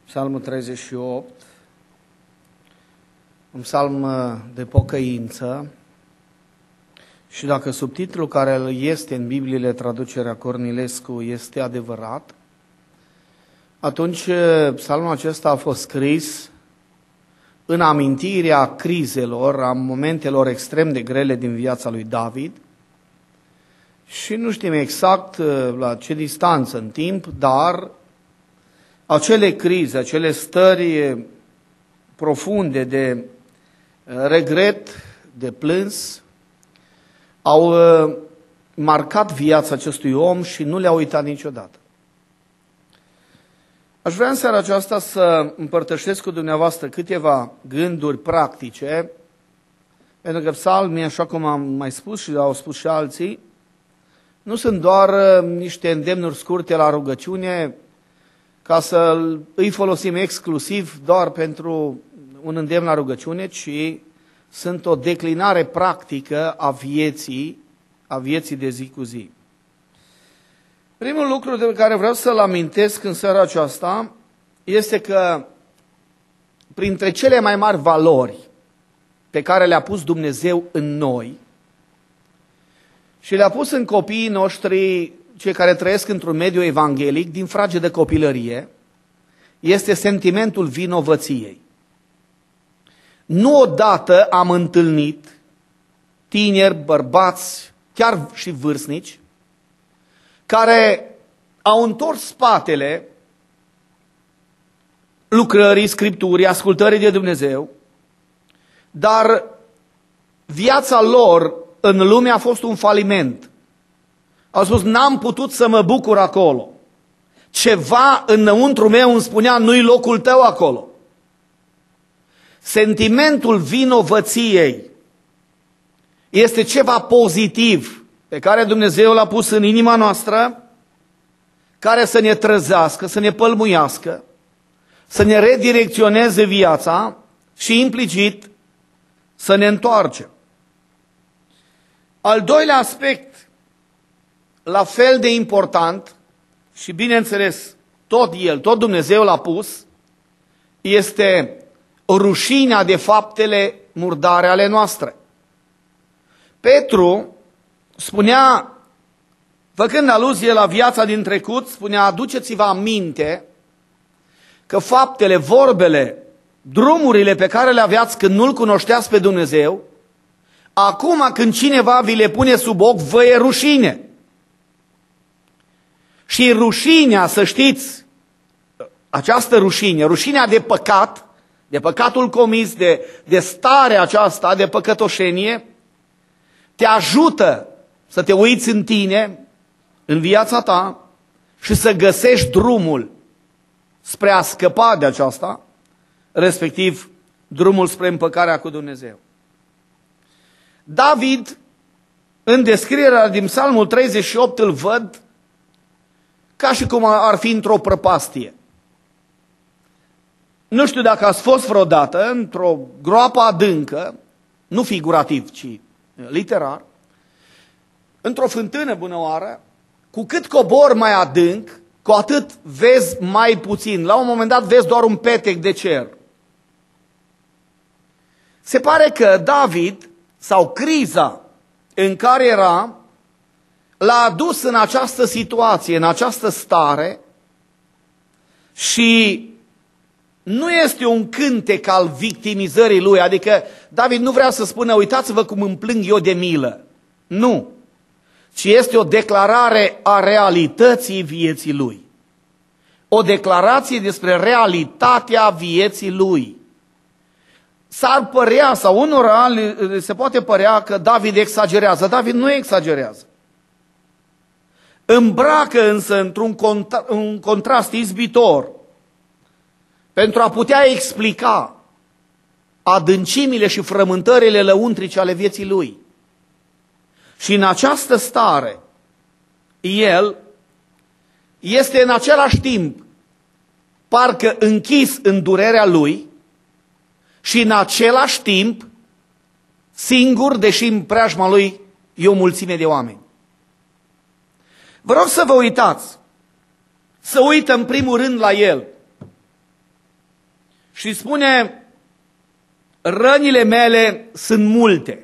Psalmul 38, un psalm de pocăință, și dacă subtitlul care este în Bibliile traducerea Cornilescu este adevărat, atunci psalmul acesta a fost scris în amintirea crizelor, a momentelor extrem de grele din viața lui David, și nu știm exact la ce distanță în timp, dar acele crize, acele stări profunde de regret, de plâns, au marcat viața acestui om și nu le-a uitat niciodată. Aș vrea în seara aceasta să împărtășesc cu dumneavoastră câteva gânduri practice, pentru că psalmii, așa cum am mai spus și au spus și alții, nu sunt doar niște îndemnuri scurte la rugăciune, ca să îi folosim exclusiv doar pentru un îndemn la rugăciune, ci sunt o declinare practică a vieții de zi cu zi. Primul lucru de care vreau să-l amintesc în seara aceasta este că printre cele mai mari valori pe care le-a pus Dumnezeu în noi și le-a pus în copiii noștri, cei care trăiesc într-un mediu evanghelic, din fragedă copilărie, este sentimentul vinovăției. Nu odată am întâlnit tineri, bărbați, chiar și vârstnici, care au întors spatele lucrării, Scripturii, ascultării de Dumnezeu, dar viața lor în lume a fost un faliment. Au spus, n-am putut să mă bucur acolo. Ceva înăuntru meu îmi spunea, nu-i locul tău acolo. Sentimentul vinovăției este ceva pozitiv pe care Dumnezeu l-a pus în inima noastră, care să ne trezească, să ne pălmuiască, să ne redirecționeze viața și implicit să ne întoarcem. Al doilea aspect, la fel de important, și bineînțeles tot Dumnezeu l-a pus, este rușinea de faptele murdare ale noastre. Petru spunea, făcând aluzie la viața din trecut, spunea, aduceți-vă aminte că faptele, vorbele, drumurile pe care le aveați când nu-L cunoșteați pe Dumnezeu, acum când cineva vi le pune sub ochi, vă e rușine. Și rușinea, să știți, această rușine, rușinea de păcat, de păcatul comis, de starea aceasta, de păcătoșenie, te ajută să te uiți în tine, în viața ta, și să găsești drumul spre a scăpa de aceasta, respectiv drumul spre împăcarea cu Dumnezeu. David, în descrierea din Psalmul 38, îl văd ca și cum ar fi într-o prăpastie. Nu știu dacă ați fost vreodată într-o groapă adâncă, nu figurativ, ci literar, într-o fântână bunăoară, cu cât cobor mai adânc, cu atât vezi mai puțin. La un moment dat vezi doar un petec de cer. Se pare că David, sau criza în care era, l-a adus în această situație, în această stare, și nu este un cântec al victimizării lui, adică David nu vrea să spună, uitați-vă cum îmi plâng eu de milă. Nu, ci este o declarare a realității vieții lui. O declarație despre realitatea vieții lui. S-ar părea, sau unora se poate părea că David exagerează. David nu exagerează. Îmbracă însă într-un contrast izbitor pentru a putea explica adâncimile și frământările lăuntrice ale vieții lui. Și în această stare, el este în același timp parcă închis în durerea lui și în același timp singur, deși în preajma lui e o mulțime de oameni. Vă rog să vă uitați, să uită în primul rând la el. și spune, rănile mele sunt multe.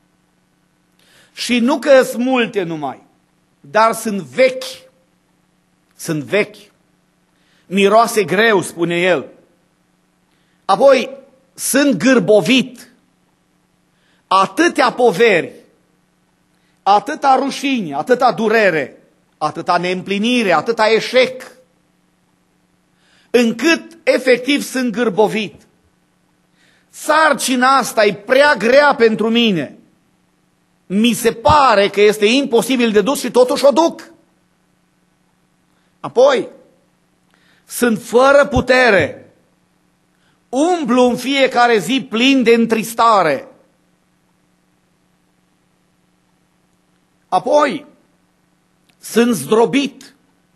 Și nu că sunt multe numai, dar sunt vechi. Sunt vechi. Miroase greu, spune el. Apoi, sunt gârbovit. Atâtea poveri, atâta rușine, atâta durere, atâta neîmplinire, atâta eșec, încât efectiv sunt gârbovit. Sarcina asta e prea grea pentru mine. Mi se pare că este imposibil de dus și totuși o duc. Apoi, sunt fără putere. Umblu în fiecare zi plin de întristare. Apoi, sunt zdrobit.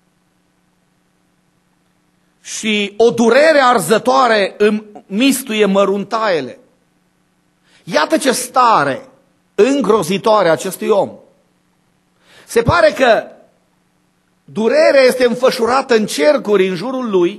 Și o durere arzătoare îmi mistuie măruntaiele. Iată ce stare îngrozitoare acestui om. Se pare că durerea este înfășurată în cercuri în jurul lui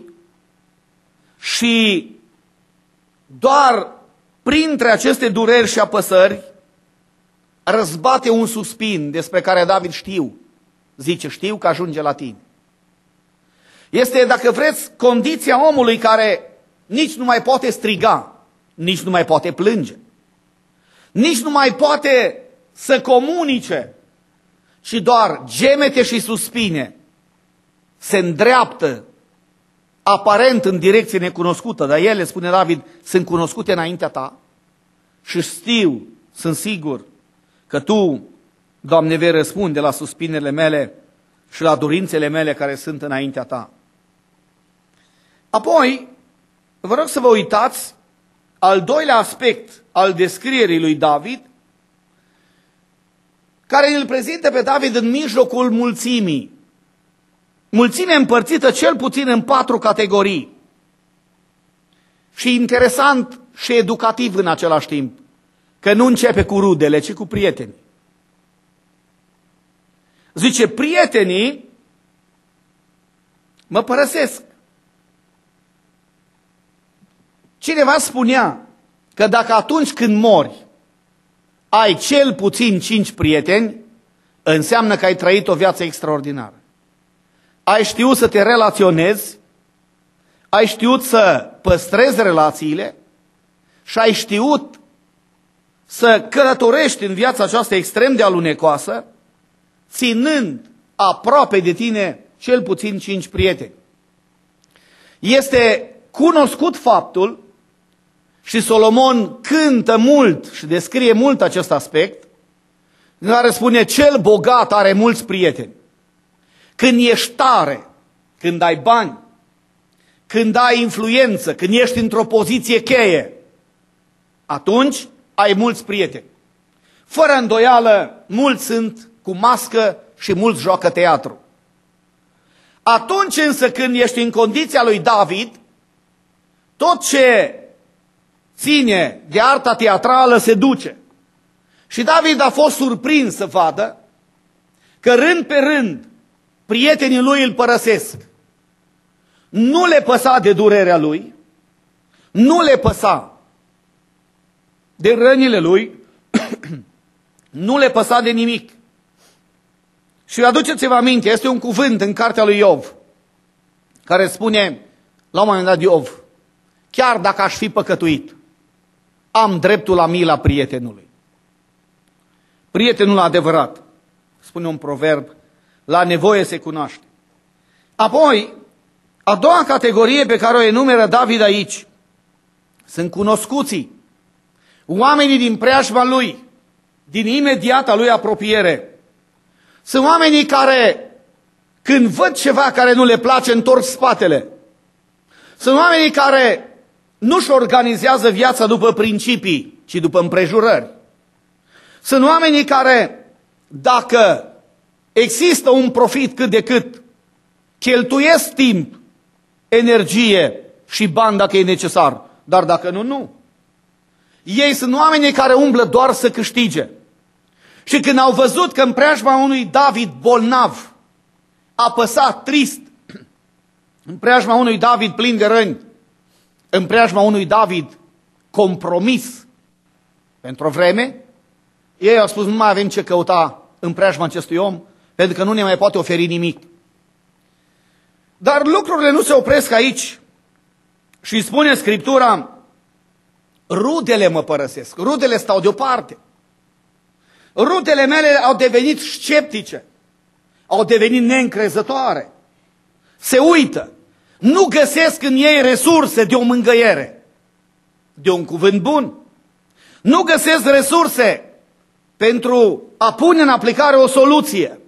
și doar printre aceste dureri și apăsări răzbate un suspin despre care David știu. Zice, știu că ajunge la tine. Este, dacă vreți, condiția omului care nici nu mai poate striga, nici nu mai poate plânge, nici nu mai poate să comunice, și doar gemete și suspine se îndreaptă aparent în direcție necunoscută, dar ele, spune David, sunt cunoscute înaintea ta și știu, sunt sigur, că tu, Doamne, vei răspunde la suspinele mele și la dorințele mele care sunt înaintea ta. Apoi, vă rog să vă uitați al doilea aspect al descrierii lui David, care îl prezintă pe David în mijlocul mulțimii. Mulțime împărțită cel puțin în 4 categorii. Și interesant și educativ în același timp, că nu începe cu rudele, ci cu prietenii. Zice, prietenii mă părăsesc. Cineva spunea că dacă atunci când mori ai cel puțin 5 prieteni, înseamnă că ai trăit o viață extraordinară. Ai știut să te relaționezi, ai știut să păstrezi relațiile și ai știut să călătorești în viața aceasta extrem de alunecoasă, ținând aproape de tine cel puțin 5 prieteni. Este cunoscut faptul, și Solomon cântă mult și descrie mult acest aspect, în care spune, cel bogat are mulți prieteni. Când ești tare, când ai bani, când ai influență, când ești într-o poziție cheie, atunci ai mulți prieteni. Fără îndoială, mulți sunt cu mască și mulți joacă teatru. Atunci însă când ești în condiția lui David, tot ce ține de arta teatrală se duce. Și David a fost surprins să vadă că rând pe rând prietenii lui îl părăsesc. Nu le păsa de durerea lui, nu le păsa de rănile lui, nu le păsa de nimic. Și aduceți-vă aminte, este un cuvânt în cartea lui Iov, care spune, la un moment dat Iov, chiar dacă aș fi păcătuit, am dreptul la mila prietenului. Prietenul adevărat, spune un proverb, la nevoie se cunoaște. Apoi, a doua categorie pe care o enumeră David aici, sunt cunoscuții, oamenii din preajma lui, din imediata lui apropiere. Sunt oamenii care, când văd ceva care nu le place, întorc spatele. Sunt oamenii care nu-și organizează viața după principii, ci după împrejurări. Sunt oamenii care, dacă există un profit cât de cât, cheltuiesc timp, energie și bani dacă e necesar, dar dacă nu, nu. Ei sunt oamenii care umblă doar să câștige. Și când au văzut că în preajma unui David bolnav, apăsat, trist, în preajma unui David plin de răni, în preajma unui David compromis pentru o vreme, ei au spus, nu mai avem ce căuta în preajma acestui om, pentru că nu ne mai poate oferi nimic. Dar lucrurile nu se opresc aici și spune Scriptura, rudele mă părăsesc, rudele stau deoparte. Rudele mele au devenit sceptice, au devenit neîncrezătoare, se uită, nu găsesc în ei resurse de o mângâiere, de un cuvânt bun, nu găsesc resurse pentru a pune în aplicare o soluție.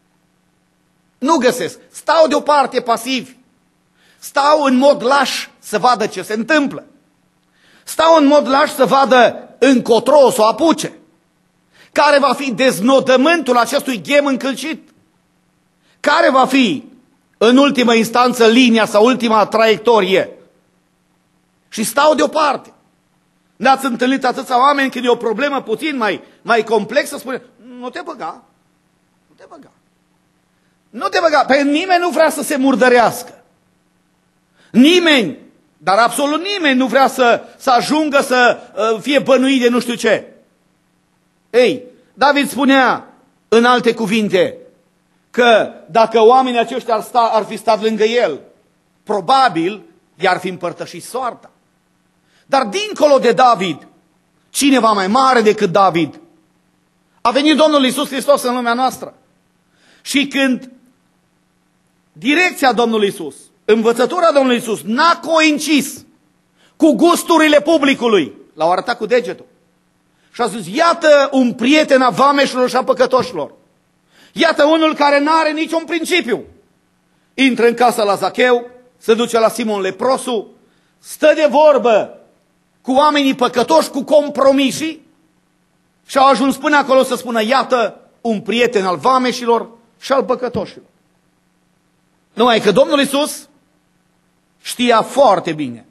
Nu găsesc. Stau deoparte pasivi. Stau în mod laș să vadă ce se întâmplă. Stau în mod laș să vadă încotro o să o apuce. Care va fi deznodământul acestui ghem încălcit? Care va fi, în ultimă instanță, linia sau ultima traiectorie? Și stau deoparte. N-ați întâlnit atâția oameni când e o problemă puțin mai complexă, spune, nu te băga, nu te băga. Nu te băga, pe nimeni nu vrea să se murdărească. Nimeni, dar absolut nimeni nu vrea să ajungă să fie bănuit de nu știu ce. Ei, David spunea în alte cuvinte că dacă oamenii aceștia ar fi stat lângă el, probabil i-ar fi împărtășit soarta. Dar dincolo de David, cineva mai mare decât David, a venit Domnul Iisus Hristos în lumea noastră. Și când direcția Domnului Iisus, învățătura Domnului Iisus n-a coincis cu gusturile publicului, l-au arătat cu degetul. Și a zis, iată un prieten a vameșilor și a păcătoșilor. Iată unul care n-are niciun principiu. Intră în casa la Zacheu, se duce la Simon leprosul, stă de vorbă cu oamenii păcătoși, cu compromisii și au ajuns până acolo să spună, iată un prieten al vameșilor și al păcătoșilor. Numai că Domnul Iisus știa foarte bine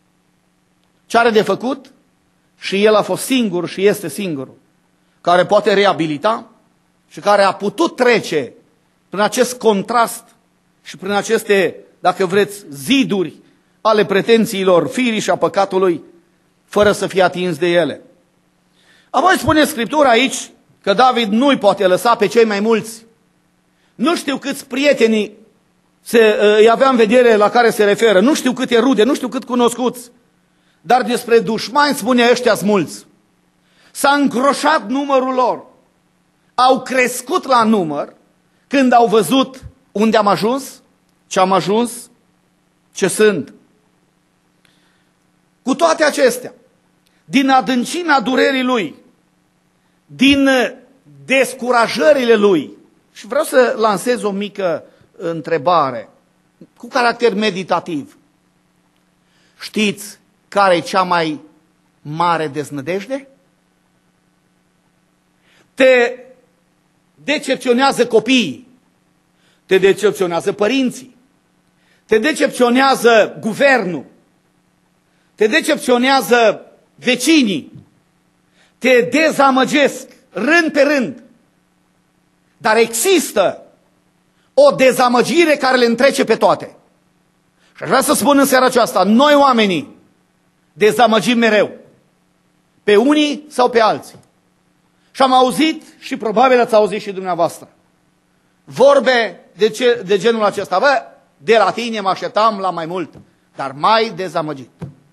ce are de făcut și El a fost singur și este singurul care poate reabilita și care a putut trece prin acest contrast și prin aceste, dacă vreți, ziduri ale pretențiilor firii și a păcatului, fără să fie atins de ele. Apoi spune Scriptura aici că David nu-i poate lăsa pe cei mai mulți. Nu știu câți prietenii îi avea în vedere la care se referă, nu știu câte rude, nu știu cât cunoscuți, dar despre dușmani spune ăștia-s mulți. S-a îngroșat numărul lor. Au crescut la număr când au văzut unde am ajuns, ce am ajuns, ce sunt. Cu toate acestea, din adâncimea durerii lui, din descurajările lui, și vreau să lansez o mică întrebare cu caracter meditativ. Știți care e cea mai mare deznădejde? Te decepționează copiii, te decepționează părinții, te decepționează guvernul, te decepționează vecinii, te dezamăgesc rând pe rând. Dar există o dezamăgire care le întrece pe toate. Și aș vrea să spun în seara aceasta, noi oamenii dezamăgim mereu, pe unii sau pe alții. Și am auzit și probabil ați auzit și dumneavoastră vorbe de genul acesta. Bă, de la tine mă așteptam la mai mult, dar mai dezamăgit.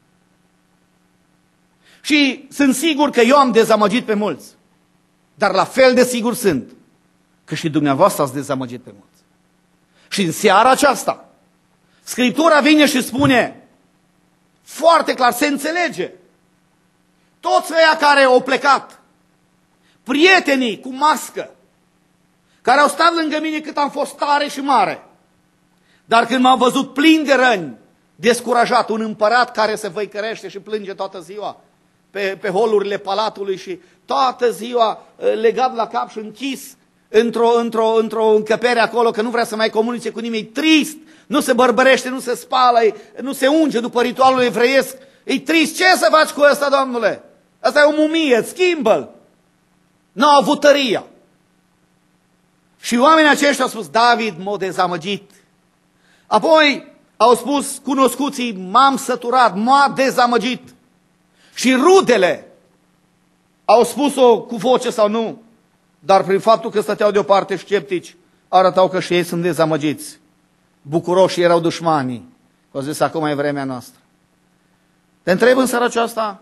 Și sunt sigur că eu am dezamăgit pe mulți, dar la fel de sigur sunt că și dumneavoastră ați dezamăgit pe mulți. Și în seara aceasta, Scriptura vine și spune foarte clar, se înțelege. Toți ăia care au plecat, prietenii cu mască, care au stat lângă mine cât am fost tare și mare, dar când m-am văzut plin de răni, descurajat, un împărat care se văicărește și plânge toată ziua pe holurile palatului și toată ziua legat la cap și închis într-o încăpere acolo, că nu vrea să mai comunice cu nimeni, trist, nu se bărbărește, nu se spală, nu se unge după ritualul evreiesc, e trist. Ce să faci cu ăsta, Domnule? Asta e o mumie, schimbă-l. N-au avut tăria. Și oamenii aceștia au spus, David m-a dezamăgit. Apoi Au spus cunoscuții, m-am săturat, m-a dezamăgit. Și rudele au spus-o cu voce sau nu, dar prin faptul că stăteau deoparte sceptici, arătau că și ei sunt dezamăgiți. Bucuroși erau dușmanii. Au zis, acum e vremea noastră. Te întreb în seara aceasta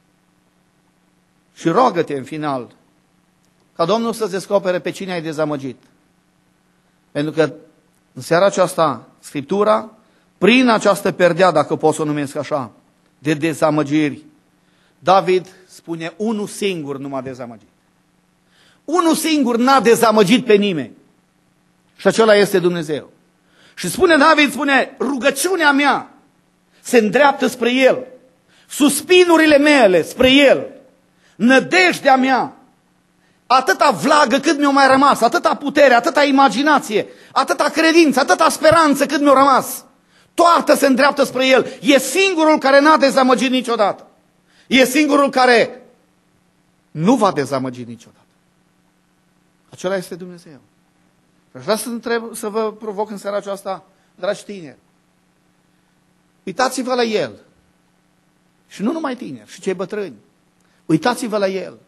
și roagă-te în final ca Domnul să-ți descopere pe cine ai dezamăgit. Pentru că în seara aceasta, Scriptura, prin această perdea, dacă pot să o numesc așa, de dezamăgiri, David spune, unul singur nu m-a dezamăgit. Unul singur n-a dezamăgit pe nimeni. Și acela este Dumnezeu. Și spune David, spune, rugăciunea mea se îndreaptă spre El. Suspinurile mele spre El. Nădejdea mea. Atâta vlagă cât mi-a mai rămas, atâta putere, atâta imaginație, atâta credință, atâta speranță cât mi-a rămas. Toată se îndreaptă spre El. E singurul care n-a dezamăgit niciodată. E singurul care nu va dezamăgi niciodată. Acela este Dumnezeu. Aș vrea să vă provoc în seara aceasta, dragi tineri. Uitați-vă la El. Și nu numai tineri, și cei bătrâni. Uitați-vă la El.